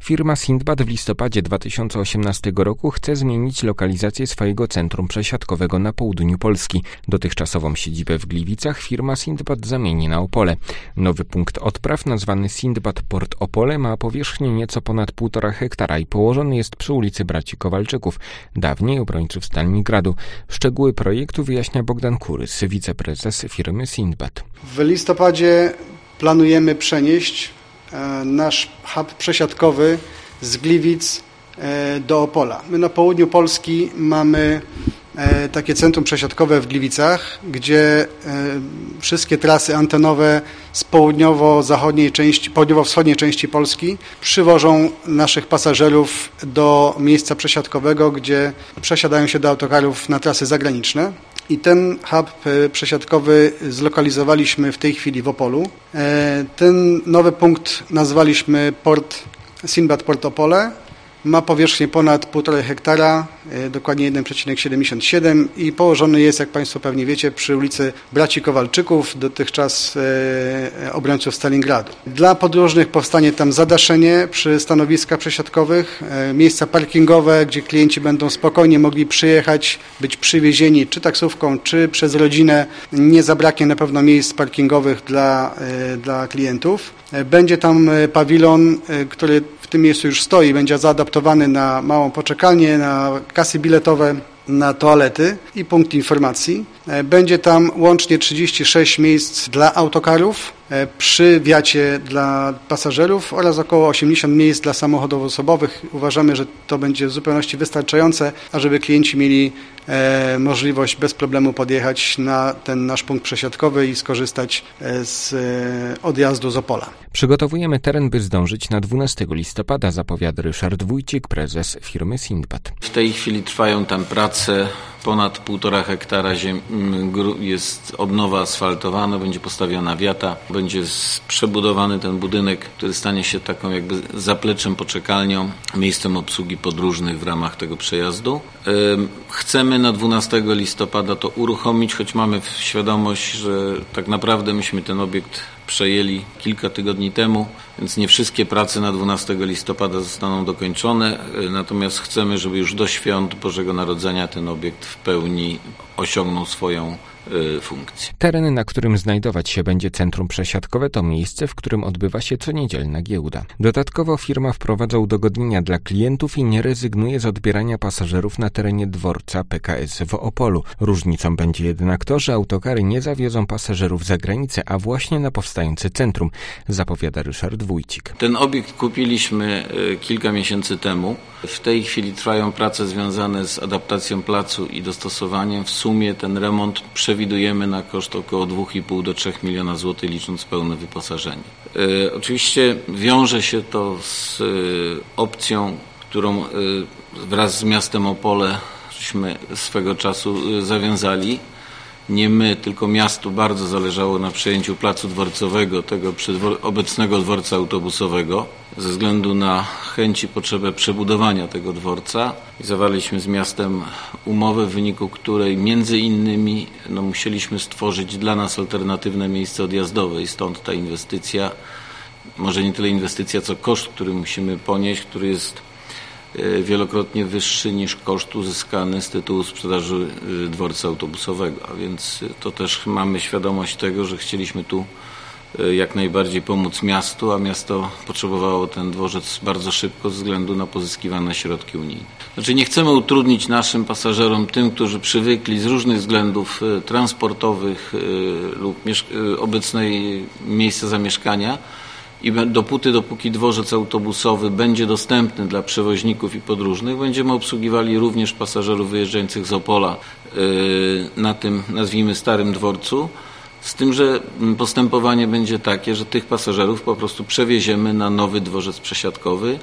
Firma Sindbad w listopadzie 2018 roku chce zmienić lokalizację swojego centrum przesiadkowego na południu Polski. Dotychczasową siedzibę w Gliwicach firma Sindbad zamieni na Opole. Nowy punkt odpraw, nazwany Sindbad Port Opole, ma powierzchnię nieco ponad 1,5 hektara i położony jest przy ulicy Braci Kowalczyków, dawniej obrońców Stalingradu. Szczegóły projektu wyjaśnia Bogdan Kurys, wiceprezes firmy Sindbad. W listopadzie planujemy przenieść nasz hub przesiadkowy z Gliwic do Opola. My na południu Polski mamy takie centrum przesiadkowe w gdzie wszystkie trasy antenowe z południowo-wschodniej części Polski przywożą naszych pasażerów do miejsca przesiadkowego, gdzie przesiadają się do autokarów na trasy zagraniczne. I ten hub przesiadkowy zlokalizowaliśmy w tej chwili w Opolu. Ten nowy punkt nazwaliśmy Sindbad Port Opole. Ma powierzchnię ponad 1,5 hektara, dokładnie 1,77 i położony jest, jak Państwo pewnie wiecie, przy ulicy Braci Kowalczyków, dotychczas obrońców Stalingradu. Dla podróżnych powstanie tam zadaszenie przy stanowiskach przesiadkowych, miejsca parkingowe, gdzie klienci będą spokojnie mogli przyjechać, być przywiezieni czy taksówką, czy przez rodzinę. Nie zabraknie na pewno miejsc parkingowych dla klientów. Będzie tam pawilon, który w tym miejscu już stoi, będzie zaadaptowany na małą poczekalnię, na kasy biletowe, na toalety i punkt informacji. Będzie tam łącznie 36 miejsc dla autokarów przy wjacie dla pasażerów oraz około 80 miejsc dla samochodów osobowych. Uważamy, że to będzie w zupełności wystarczające, ażeby klienci mieli możliwość bez problemu podjechać na ten nasz punkt przesiadkowy i skorzystać z odjazdu z Opola. Przygotowujemy teren, by zdążyć na 12 listopada, zapowiada Ryszard Wójcik, prezes firmy Sindbad. W tej chwili trwają tam prace. Ponad 1,5 hektara jest od nowa asfaltowana, będzie postawiona wiata, będzie przebudowany ten budynek, który stanie się taką jakby zapleczem, poczekalnią, miejscem obsługi podróżnych w ramach tego przejazdu. Chcemy na 12 listopada to uruchomić, choć mamy świadomość, że tak naprawdę myśmy ten obiekt przejęli kilka tygodni temu, więc nie wszystkie prace na 12 listopada zostaną dokończone, natomiast chcemy, żeby już do świąt Bożego Narodzenia ten obiekt w pełni osiągnął swoją funkcję. Teren, na którym znajdować się będzie centrum przesiadkowe, to miejsce, w którym odbywa się coniedzielna giełda. Dodatkowo firma wprowadza udogodnienia dla klientów i nie rezygnuje z odbierania pasażerów na terenie dworca PKS w Opolu. Różnicą będzie jednak to, że autokary nie zawiozą pasażerów za granicę, a właśnie na powstające centrum, zapowiada Ryszard Wójcik. Ten obiekt kupiliśmy kilka miesięcy temu. W tej chwili trwają prace związane z adaptacją placu i dostosowaniem. W sumie ten remont przewidujemy na koszt około 2,5 do 3 miliona złotych, licząc pełne wyposażenie. Oczywiście wiąże się to z opcją, którą wraz z miastem Opole żeśmy swego czasu zawiązali. Nie my, tylko miastu bardzo zależało na przejęciu placu dworcowego, tego obecnego dworca autobusowego, ze względu na chęć i potrzebę przebudowania tego dworca. I zawarliśmy z miastem umowę, w wyniku której między innymi musieliśmy stworzyć dla nas alternatywne miejsce odjazdowe i stąd ta inwestycja, może nie tyle inwestycja, co koszt, który musimy ponieść, który jest wielokrotnie wyższy niż koszt uzyskany z tytułu sprzedaży dworca autobusowego. A więc to też mamy świadomość tego, że chcieliśmy tu jak najbardziej pomóc miastu, a miasto potrzebowało ten dworzec bardzo szybko ze względu na pozyskiwane środki unijne. Znaczy nie chcemy utrudnić naszym pasażerom, tym, którzy przywykli z różnych względów transportowych lub obecnej miejsca zamieszkania, i dopóki dworzec autobusowy będzie dostępny dla przewoźników i podróżnych, będziemy obsługiwali również pasażerów wyjeżdżających z Opola na tym, nazwijmy, starym dworcu, z tym, że postępowanie będzie takie, że tych pasażerów po prostu przewieziemy na nowy dworzec przesiadkowy.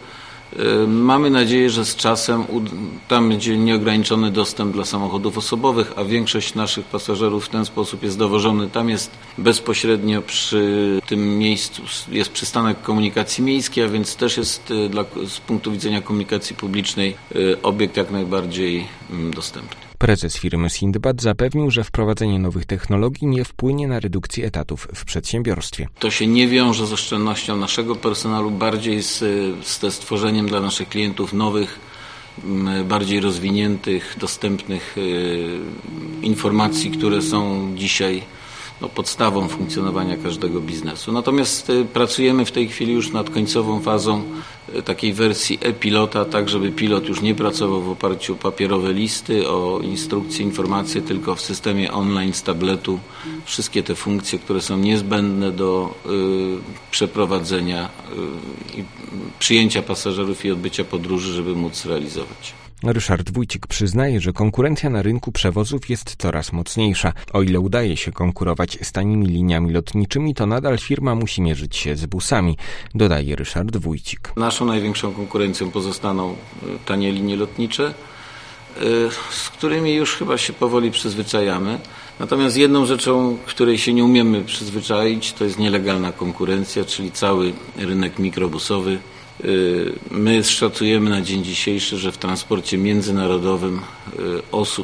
Mamy nadzieję, że z czasem tam będzie nieograniczony dostęp dla samochodów osobowych, a większość naszych pasażerów w ten sposób jest dowożony. Tam jest bezpośrednio przy tym miejscu jest przystanek komunikacji miejskiej, a więc też jest z punktu widzenia komunikacji publicznej obiekt jak najbardziej dostępny. Prezes firmy Sindbad zapewnił, że wprowadzenie nowych technologii nie wpłynie na redukcję etatów w przedsiębiorstwie. To się nie wiąże z oszczędnością naszego personelu, bardziej z stworzeniem dla naszych klientów nowych, bardziej rozwiniętych, dostępnych informacji, które są dzisiaj podstawą funkcjonowania każdego biznesu. Natomiast pracujemy w tej chwili już nad końcową fazą takiej wersji e-pilota, tak żeby pilot już nie pracował w oparciu o papierowe listy, o instrukcje, informacje, tylko w systemie online z tabletu. Wszystkie te funkcje, które są niezbędne do przeprowadzenia i przyjęcia pasażerów i odbycia podróży, żeby móc realizować. Ryszard Wójcik przyznaje, że konkurencja na rynku przewozów jest coraz mocniejsza. O ile udaje się konkurować z tanimi liniami lotniczymi, to nadal firma musi mierzyć się z busami, dodaje Ryszard Wójcik. Naszą największą konkurencją pozostaną tanie linie lotnicze, z którymi już chyba się powoli przyzwyczajamy. Natomiast jedną rzeczą, której się nie umiemy przyzwyczaić, to jest nielegalna konkurencja, czyli cały rynek mikrobusowy. My szacujemy na dzień dzisiejszy, że w transporcie międzynarodowym osób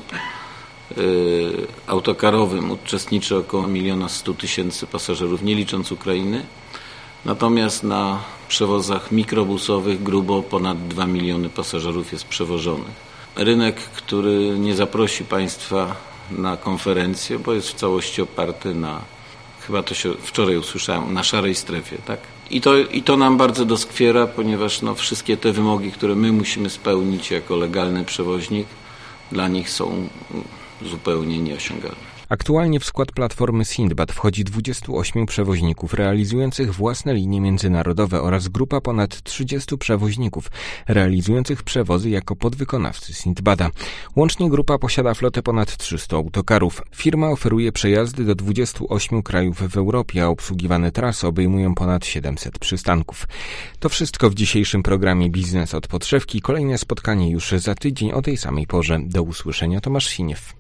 autokarowym uczestniczy około 1 100 000 pasażerów, nie licząc Ukrainy. Natomiast na przewozach mikrobusowych grubo ponad 2 miliony pasażerów jest przewożonych. Rynek, który nie zaprosi Państwa na konferencję, bo jest w całości oparty na, chyba to się wczoraj usłyszałem, na szarej strefie, tak? I to nam bardzo doskwiera, ponieważ wszystkie te wymogi, które my musimy spełnić jako legalny przewoźnik, dla nich są zupełnie nieosiągalne. Aktualnie w skład platformy Sindbad wchodzi 28 przewoźników realizujących własne linie międzynarodowe oraz grupa ponad 30 przewoźników realizujących przewozy jako podwykonawcy Sindbada. Łącznie grupa posiada flotę ponad 300 autokarów. Firma oferuje przejazdy do 28 krajów w Europie, a obsługiwane trasy obejmują ponad 700 przystanków. To wszystko w dzisiejszym programie Biznes od podszewki. Kolejne spotkanie już za tydzień o tej samej porze. Do usłyszenia, Tomasz Siniew.